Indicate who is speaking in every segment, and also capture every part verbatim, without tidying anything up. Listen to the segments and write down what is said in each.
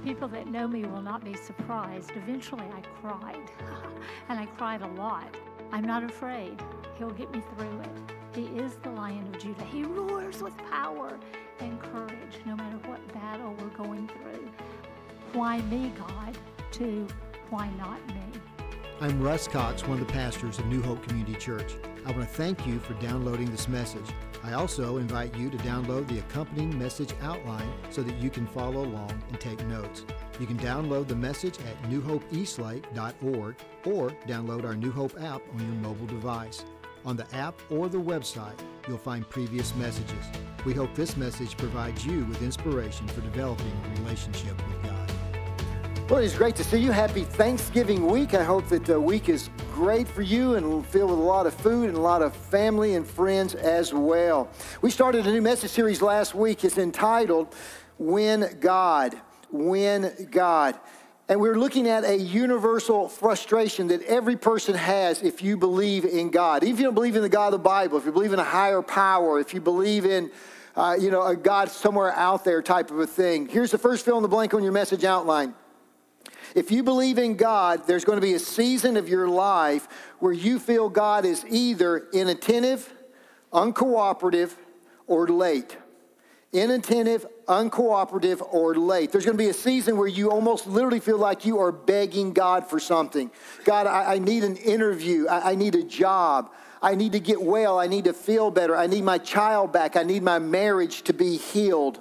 Speaker 1: People that know me will not be surprised. Eventually I cried, and I cried a lot. I'm not afraid. He'll get me through it. He is the Lion of Judah. He roars with power and courage no matter what battle we're going through. Why me, God? To why not me?
Speaker 2: I'm Russ Cox, one of the pastors of New Hope Community Church. I want to thank you for downloading this message. I also invite you to download the accompanying message outline so that you can follow along and take notes. You can download the message at new hope eastlake dot org or download our New Hope app on your mobile device. On the app or the website, you'll find previous messages. We hope this message provides you with inspiration for developing a relationship with God.
Speaker 3: Well, it's great to see you. Happy Thanksgiving week. I hope that the week is great for you and filled with a lot of food and a lot of family and friends as well. We started a new message series last week. It's entitled, When God, When God. And we're looking at a universal frustration that every person has if you believe in God. Even if you don't believe in the God of the Bible, if you believe in a higher power, if you believe in, uh, you know, a God somewhere out there type of a thing. Here's the first fill in the blank on your message outline. If you believe in God, there's going to be a season of your life where you feel God is either inattentive, uncooperative, or late. Inattentive, uncooperative, or late. There's going to be a season where you almost literally feel like you are begging God for something. God, I, I need an interview. I, I need a job. I need to get well. I need to feel better. I need my child back. I need my marriage to be healed.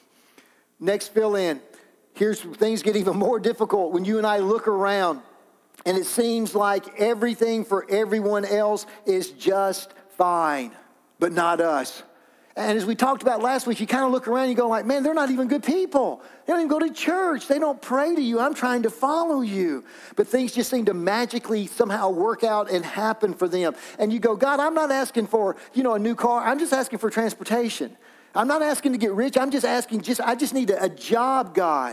Speaker 3: Next fill in. Here's things get even more difficult when you and I look around and it seems like everything for everyone else is just fine, but not us. And as we talked about last week, you kind of look around and you go like, man, they're not even good people. They don't even go to church. They don't pray to you. I'm trying to follow you. But things just seem to magically somehow work out and happen for them. And you go, God, I'm not asking for, you know, a new car. I'm just asking for transportation. I'm not asking to get rich. I'm just asking, just I just need a, a job, God.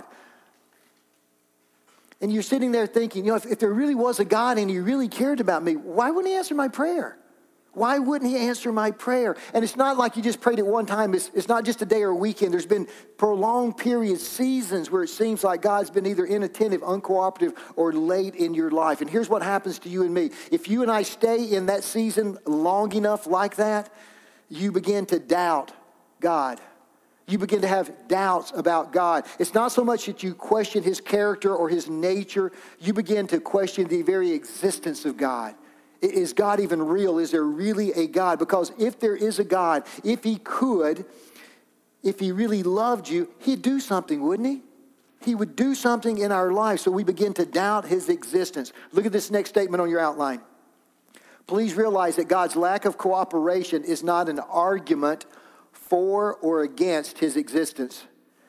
Speaker 3: And you're sitting there thinking, you know, if, if there really was a God and he really cared about me, why wouldn't he answer my prayer? Why wouldn't he answer my prayer? And it's not like you just prayed at one time. It's, it's not just a day or a weekend. There's been prolonged periods, seasons where it seems like God's been either inattentive, uncooperative, or late in your life. And here's what happens to you and me. If you and I stay in that season long enough like that, you begin to doubt God. You begin to have doubts about God. It's not so much that you question his character or his nature. You begin to question the very existence of God. Is God even real? Is there really a God? Because if there is a God, if he could, if he really loved you, he'd do something, wouldn't he? He would do something in our life, so we begin to doubt his existence. Look at this next statement on your outline. Please realize that God's lack of cooperation is not an argument for or against his existence.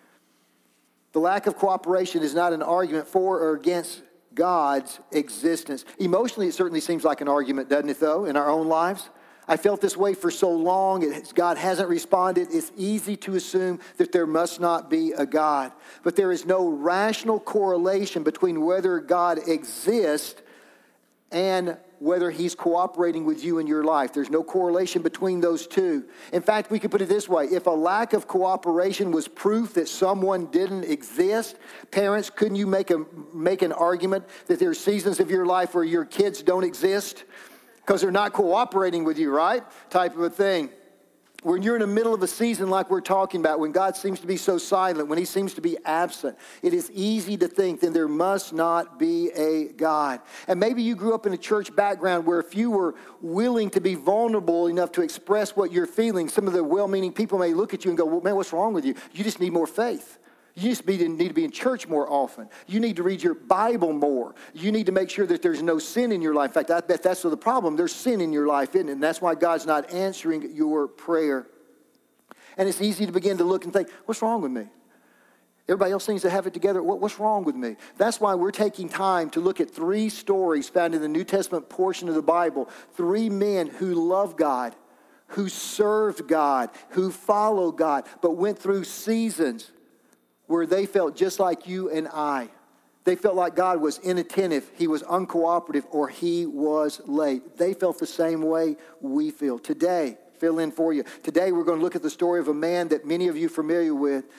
Speaker 3: The lack of cooperation is not an argument for or against God's existence. Emotionally, it certainly seems like an argument, doesn't it, though, in our own lives? I felt this way for so long. It, God hasn't responded. It's easy to assume that there must not be a God. But there is no rational correlation between whether God exists and whether he's cooperating with you in your life. There's no correlation between those two. In fact, we could put it this way. If a lack of cooperation was proof that someone didn't exist, parents, couldn't you make a make an argument that there are seasons of your life where your kids don't exist because they're not cooperating with you, right? Type of a thing. When you're in the middle of a season like we're talking about, when God seems to be so silent, when he seems to be absent, it is easy to think then there must not be a God. And maybe you grew up in a church background where if you were willing to be vulnerable enough to express what you're feeling, some of the well-meaning people may look at you and go, well, man, what's wrong with you? You just need more faith. You just need to be in church more often. You need to read your Bible more. You need to make sure that there's no sin in your life. In fact, I bet that's the problem. There's sin in your life, isn't it? And that's why God's not answering your prayer. And it's easy to begin to look and think, what's wrong with me? Everybody else seems to have it together. What, what's wrong with me? That's why we're taking time to look at three stories found in the New Testament portion of the Bible. Three men who love God, who served God, who followed God, but went through seasons where they felt just like you and I. They felt like God was inattentive, he was uncooperative, or he was late. They felt the same way we feel. Today, fill in for you. Today we're going to look at the story of a man that many of you are familiar with.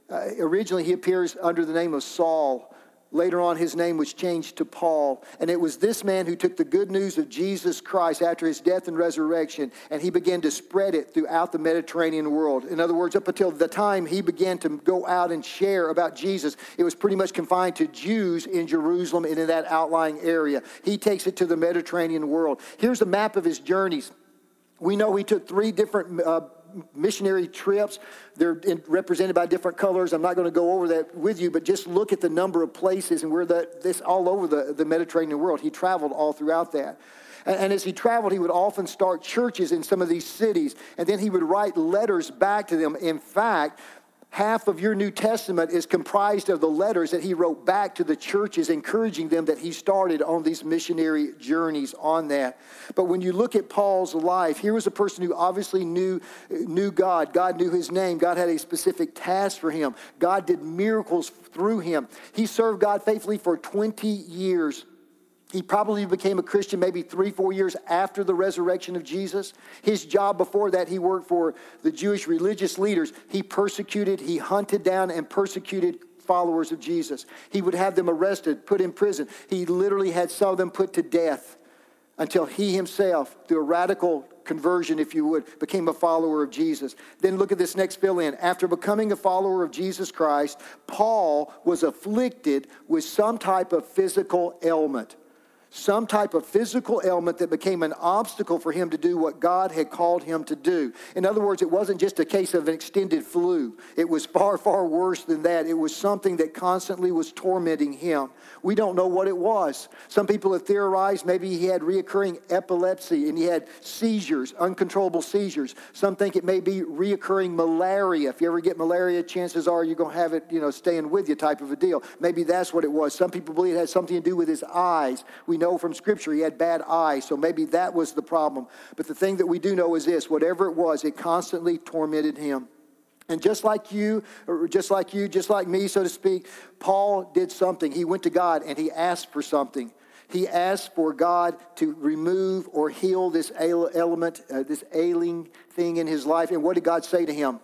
Speaker 3: Uh, originally, he appears under the name of Saul. Later on, his name was changed to Paul. And it was this man who took the good news of Jesus Christ after his death and resurrection, and he began to spread it throughout the Mediterranean world. In other words, up until the time he began to go out and share about Jesus, it was pretty much confined to Jews in Jerusalem and in that outlying area. He takes it to the Mediterranean world. Here's a map of his journeys. We know he took three different uh, missionary trips. They're in, represented by different colors. I'm not going to go over that with you, but just look at the number of places and where that this all over the, the Mediterranean world. He traveled all throughout that. And, and as he traveled, he would often start churches in some of these cities, and then he would write letters back to them. In fact, half of your New Testament is comprised of the letters that he wrote back to the churches, encouraging them that he started on these missionary journeys on that. But when you look at Paul's life, here was a person who obviously knew, knew God. God knew his name. God had a specific task for him. God did miracles through him. He served God faithfully for twenty years. He probably became a Christian maybe three, four years after the resurrection of Jesus. His job before that, he worked for the Jewish religious leaders. He persecuted, he hunted down and persecuted followers of Jesus. He would have them arrested, put in prison. He literally had some of them put to death until he himself, through a radical conversion, if you would, became a follower of Jesus. Then look at this next fill-in. After becoming a follower of Jesus Christ, Paul was afflicted with some type of physical ailment. Some type of physical ailment that became an obstacle for him to do what God had called him to do. In other words, it wasn't just a case of an extended flu. It was far, far worse than that. It was something that constantly was tormenting him. We don't know what it was. Some people have theorized maybe he had reoccurring epilepsy and he had seizures, uncontrollable seizures. Some think it may be reoccurring malaria. If you ever get malaria, chances are you're going to have it, you know, staying with you type of a deal. Maybe that's what it was. Some people believe it had something to do with his eyes. We know from Scripture he had bad eyes, so maybe that was the problem. But the thing that we do know is this: whatever it was, it constantly tormented him. And just like you, or just like you, just like me, so to speak, Paul did something. He went to God and he asked for something. He asked for God to remove or heal this element, uh, this ailing thing in his life. And what did God say to him?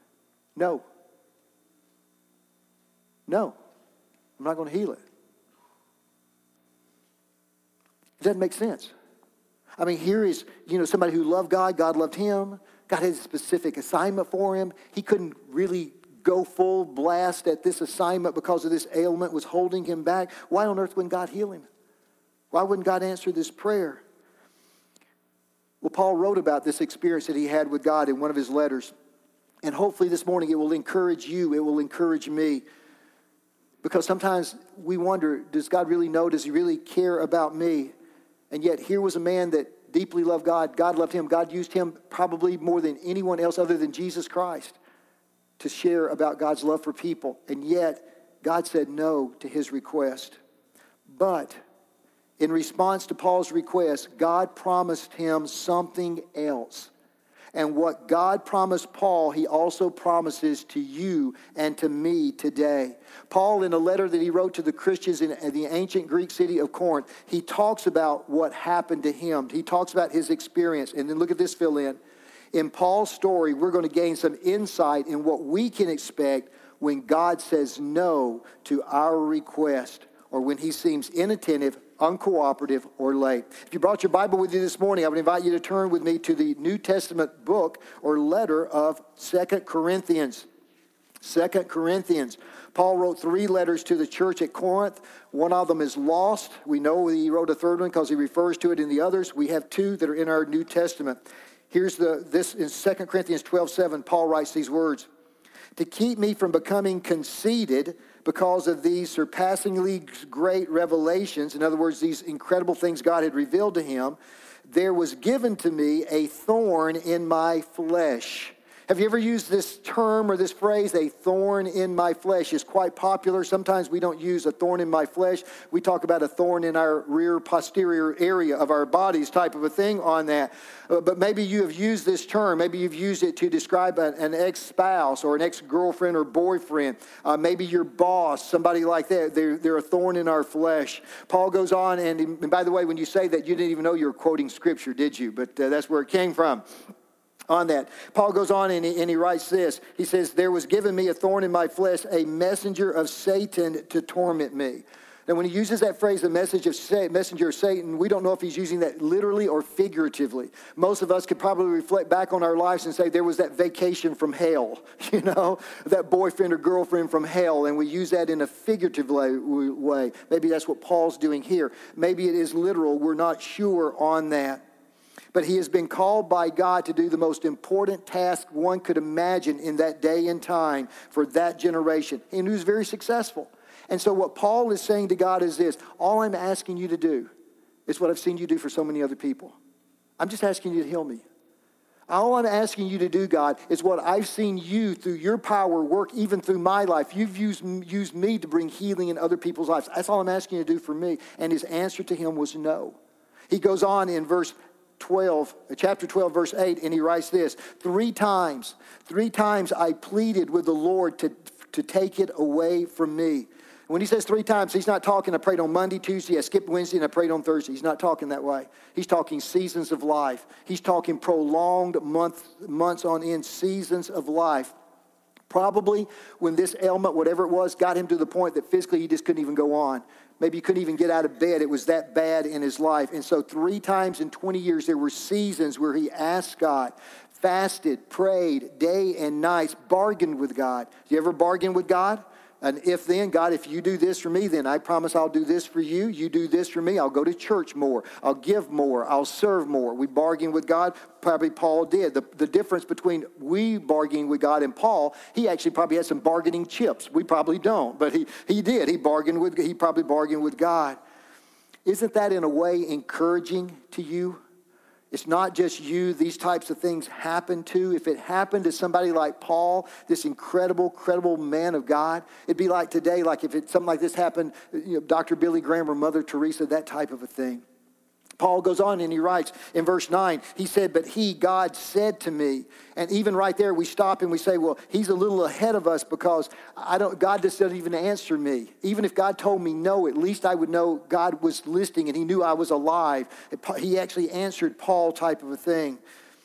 Speaker 3: No. No, I'm not going to heal it. It doesn't make sense. I mean, here is, you know, somebody who loved God. God loved him. God had a specific assignment for him. He couldn't really go full blast at this assignment because of this ailment was holding him back. Why on earth wouldn't God heal him? Why wouldn't God answer this prayer? Well, Paul wrote about this experience that he had with God in one of his letters. And hopefully this morning it will encourage you. It will encourage me. Because sometimes we wonder, does God really know? Does he really care about me? And yet here was a man that deeply loved God. God loved him. God used him probably more than anyone else other than Jesus Christ to share about God's love for people. And yet God said no to his request. But in response to Paul's request, God promised him something else. And what God promised Paul, he also promises to you and to me today. Paul, in a letter that he wrote to the Christians in the ancient Greek city of Corinth, he talks about what happened to him. He talks about his experience. And then look at this fill-in. In Paul's story, we're going to gain some insight in what we can expect when God says no to our request, or when he seems inattentive, uncooperative, or late. If you brought your Bible with you this morning, I would invite you to turn with me to the New Testament book or letter of Second Corinthians. Second Corinthians. Paul wrote three letters to the church at Corinth. One of them is lost. We know he wrote a third one because he refers to it in the others. We have two that are in our New Testament. Here's the this in Second Corinthians twelve seven. Paul writes these words: to keep me from becoming conceited because of these surpassingly great revelations, in other words, these incredible things God had revealed to him, there was given to me a thorn in my flesh. Have you ever used this term or this phrase, a thorn in my flesh? It's quite popular. Sometimes we don't use a thorn in my flesh. We talk about a thorn in our rear posterior area of our bodies type of a thing on that. Uh, but maybe you have used this term. Maybe you've used it to describe an, an ex-spouse or an ex-girlfriend or boyfriend. Uh, maybe your boss, somebody like that. They're, they're a thorn in our flesh. Paul goes on, and, and by the way, when you say that, you didn't even know you were quoting Scripture, did you? But uh, that's where it came from. on that. Paul goes on and he, and he writes this. He says, there was given me a thorn in my flesh, a messenger of Satan to torment me. Now, when he uses that phrase, the message of Sa- messenger of Satan, we don't know if he's using that literally or figuratively. Most of us could probably reflect back on our lives and say there was that vacation from hell, you know, that boyfriend or girlfriend from hell, and we use that in a figurative way. Maybe that's what Paul's doing here. Maybe it is literal. We're not sure on that. But he has been called by God to do the most important task one could imagine in that day and time for that generation. And he was very successful. And so what Paul is saying to God is this: all I'm asking you to do is what I've seen you do for so many other people. I'm just asking you to heal me. All I'm asking you to do, God, is what I've seen you through your power work even through my life. You've used, used me to bring healing in other people's lives. That's all I'm asking you to do for me. And his answer to him was no. He goes on in verse twelve, chapter twelve, verse eight, and he writes this: three times, three times I pleaded with the Lord to, to take it away from me. When he says three times, he's not talking, I prayed on Monday, Tuesday, I skipped Wednesday, and I prayed on Thursday. He's not talking that way. He's talking seasons of life. He's talking prolonged month, months on end, seasons of life. Probably when this ailment, whatever it was, got him to the point that physically he just couldn't even go on. Maybe he couldn't even get out of bed. It was that bad in his life. And so three times in twenty years, there were seasons where he asked God, fasted, prayed, day and night, bargained with God. Do you ever bargain with God? And if then, God, if you do this for me, then I promise I'll do this for you. You do this for me, I'll go to church more. I'll give more. I'll serve more. We bargain with God. Probably Paul did. The, the difference between we bargaining with God and Paul, he actually probably had some bargaining chips. We probably don't, but he, he did. He bargained with, he probably bargained with God. Isn't that in a way encouraging to you? It's not just you these types of things happen to. If it happened to somebody like Paul, this incredible, credible man of God, it'd be like today, like if it, something like this happened, you know, Doctor Billy Graham or Mother Teresa, that type of a thing. Paul goes on and he writes in verse nine, he said, but he, God, said to me. And even right there, we stop and we say, well, he's a little ahead of us because I don't. God just doesn't even answer me. Even if God told me no, at least I would know God was listening and he knew I was alive. He actually answered Paul type of a thing.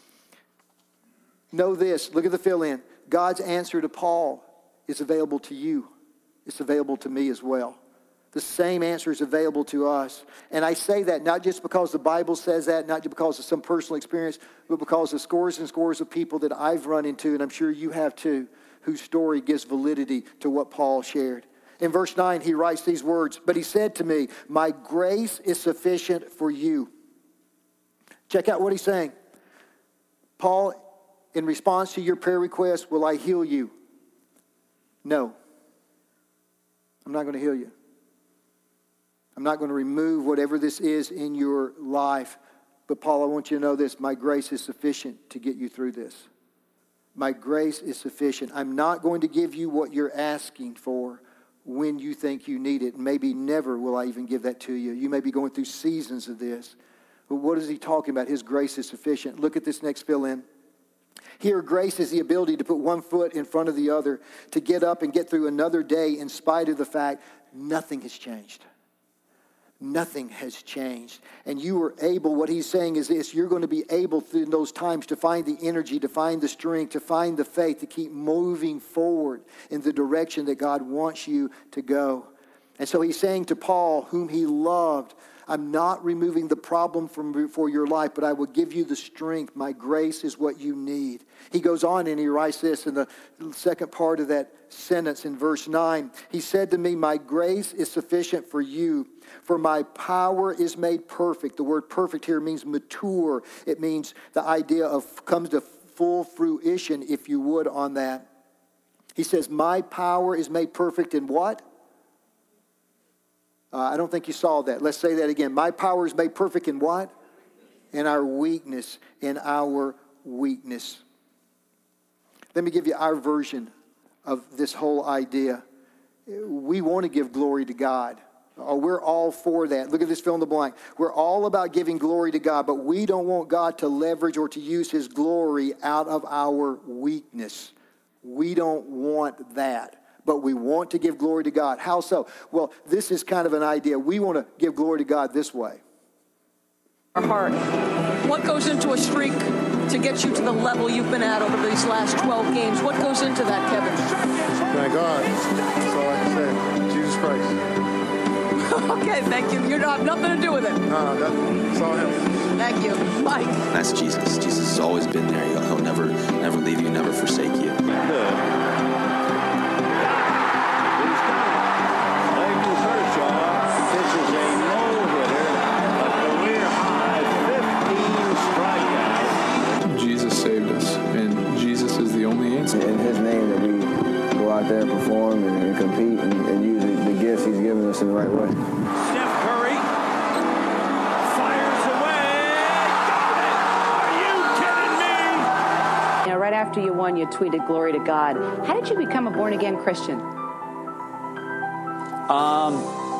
Speaker 3: Know this, look at the fill-in. God's answer to Paul is available to you. It's available to me as well. The same answer is available to us. And I say that not just because the Bible says that, not just because of some personal experience, but because of scores and scores of people that I've run into, and I'm sure you have too, whose story gives validity to what Paul shared. In verse nine, he writes these words, but he said to me, my grace is sufficient for you. Check out what he's saying. Paul, in response to your prayer request, will I heal you? No. I'm not going to heal you. I'm not going to remove whatever this is in your life. But Paul, I want you to know this. My grace is sufficient to get you through this. My grace is sufficient. I'm not going to give you what you're asking for when you think you need it. Maybe never will I even give that to you. You may be going through seasons of this. But what is he talking about? His grace is sufficient. Look at this next fill-in. Here, grace is the ability to put one foot in front of the other, to get up and get through another day in spite of the fact nothing has changed. Nothing has changed. And you are able, what he's saying is this, you're going to be able in those times to find the energy, to find the strength, to find the faith, to keep moving forward in the direction that God wants you to go. And so he's saying to Paul, whom he loved, I'm not removing the problem from for your life, but I will give you the strength. My grace is what you need. He goes on and he writes this in the second part of that sentence in verse nine. He said to me, my grace is sufficient for you, for my power is made perfect. The word perfect here means mature. It means the idea of comes to full fruition, if you would, on that. He says, my power is made perfect in what? Uh, I don't think you saw that. Let's say that again. My power is made perfect in what? In our weakness. In our weakness. Let me give you our version of this whole idea. We want to give glory to God. Oh, we're all for that. Look at this fill in the blank. We're all about giving glory to God, but we don't want God to leverage or to use his glory out of our weakness. We don't want that. But we want to give glory to God. How so? Well, this is kind of an idea. We want to give glory to God this way.
Speaker 4: Our heart. What goes into a streak to get you to the level you've been at over these last twelve games? What goes into that, Kevin?
Speaker 5: Thank God. That's all I can say. Jesus Christ.
Speaker 4: Okay, thank you. You don't have nothing to do with it.
Speaker 5: No, no, that's all him.
Speaker 4: Thank you. Mike.
Speaker 6: That's Jesus. Jesus has always been there. He'll, he'll never, never leave you, never forsake you.
Speaker 7: Jesus saved us, and Jesus is the only answer.
Speaker 8: In his name that we go out there and perform and, and compete and, and use the, the gifts he's given us in the right way.
Speaker 9: Steph Curry fires away. Got it! Are you kidding me?
Speaker 10: You know, right after you won, you tweeted glory to God. How did you become a born-again Christian?
Speaker 11: Um,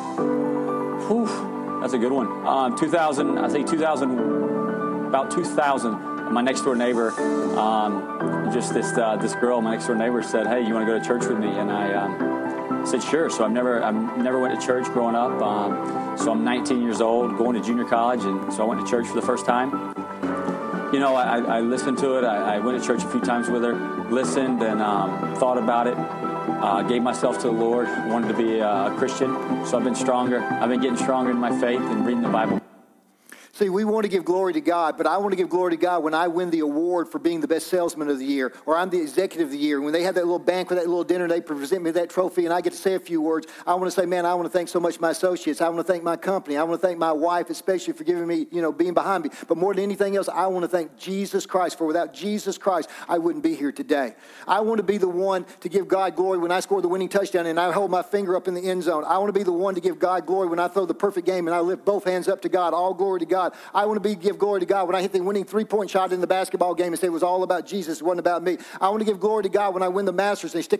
Speaker 11: whew, that's a good one. Um, two thousand, I think two thousand, about two thousand. My next door neighbor, um, just this uh, this girl, my next door neighbor said, "Hey, you want to go to church with me?" And I um, said, "Sure." So I've never I've never went to church growing up. Um, so I'm nineteen years old, going to junior college, and so I went to church for the first time. You know, I, I listened to it. I, I went to church a few times with her, listened, and um, thought about it. Uh, gave myself to the Lord. Wanted to be a Christian. So I've been stronger. I've been getting stronger in my faith and reading the Bible.
Speaker 3: See, we want to give glory to God, but I want to give glory to God when I win the award for being the best salesman of the year, or I'm the executive of the year. When they have that little banquet, that little dinner, they present me that trophy, and I get to say a few words. I want to say, man, I want to thank so much my associates. I want to thank my company. I want to thank my wife, especially for giving me, you know, being behind me. But more than anything else, I want to thank Jesus Christ, for without Jesus Christ, I wouldn't be here today. I want to be the one to give God glory when I score the winning touchdown and I hold my finger up in the end zone. I want to be the one to give God glory when I throw the perfect game and I lift both hands up to God. All glory to God. I want to be give glory to God when I hit the winning three-point shot in the basketball game and say it was all about Jesus, it wasn't about me. I want to give glory to God when I win the Masters and they stick